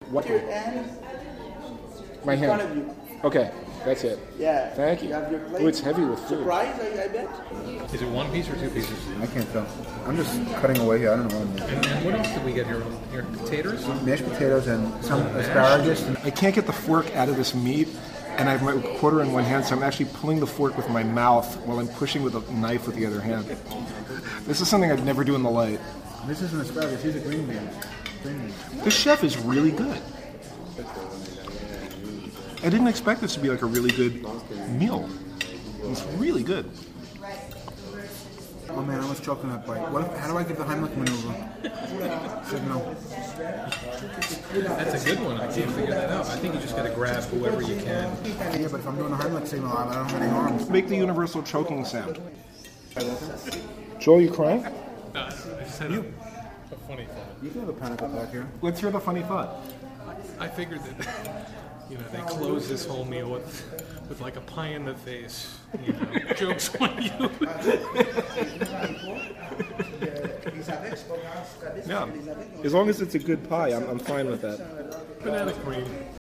What? Your hand My in front hand. of you. Okay, that's it. Yeah. Thank you. You have your plate. Oh, it's heavy with food. Surprise, I bet. Is it one piece or two pieces? I can't tell. I'm just cutting away here. I don't know what I'm doing. And what else did we get here? Here, potatoes? Mashed potatoes and some asparagus. And I can't get the fork out of this meat, and I have my quarter in one hand, so I'm actually pulling the fork with my mouth while I'm pushing with a knife with the other hand. This is something I'd never do in the light. this isn't asparagus. These are green beans. This chef is really good. I didn't expect this to be like a really good meal. It's really good. Oh man, I almost choked on that bite. How do I give the Heimlich maneuver? Said no. That's a good one. I can't figure that out. I think you just got to grab whoever you can. Yeah, but if I'm doing the Heimlich signal, I don't have any arms. Make the universal choking sound. Joel, you crying? I just had a funny thought. You can have a panic attack here. Let's hear the funny thought. I figured that, they close this whole meal with like a pie in the face. Jokes on you. Yeah. As long as it's a good pie, I'm fine with that. Banana cream.